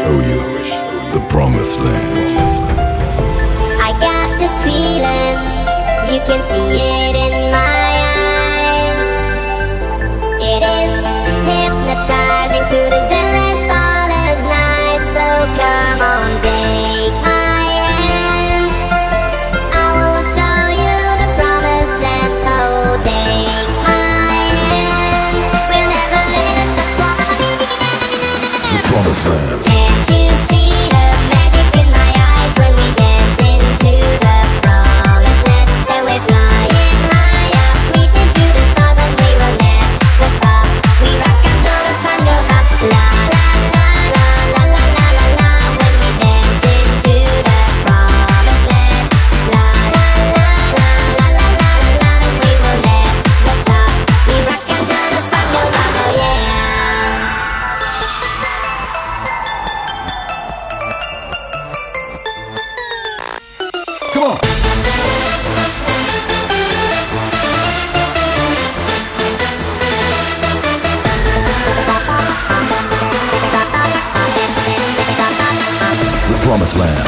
show you the promised land. I got this feeling, you can see it in my eyes. It is hypnotizing through the endless starless night. So come on, take my hand, I will show you the promised land. Oh, take my hand, we'll never let the party end. The promised land. Can't you see the magic in my eyes when we dance into the promised land? Then we're flying high up, reaching to the stars, and we will never stop. We rock until the sun goes up. La la la la la la la la la. When we dance into the promised land. La la la la la la la la la. We will never stop. We rock until the sun goes up. Oh yeah. Come on. The promised land.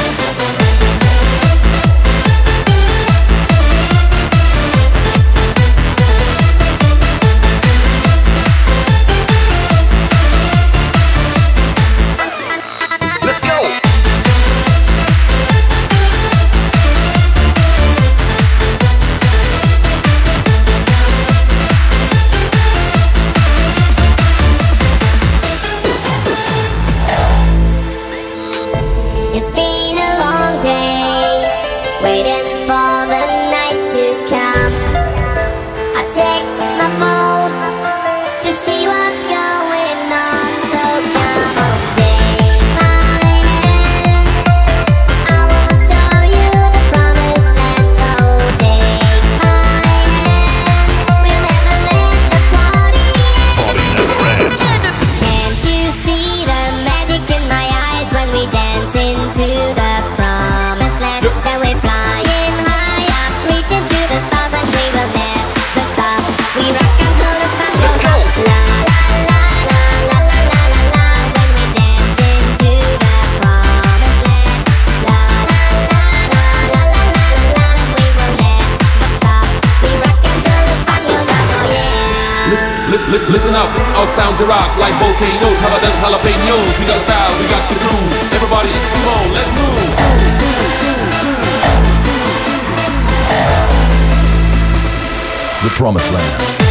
Let's go. It's been a long day, waiting for the night to come. I check my phone to see what's going on. So come on, take my hand, I will show you the promised land. Oh, take my hand, we'll never let the party end. Can't you see the magic in my eyes when we dance into the promised land? Then we're flying high up, reaching to the stars, and we will never stop. We rock until the sun goes up. La la la la la la la la la. When we dance into the promised land. La la la la la la la la la. We will never stop. We rock until the sun goes up. Oh yeah. Listen up, all sounds arise like volcanoes. How about them jalapenos? We got style, we got the groove. Everybody, come on, let's move. The promised land.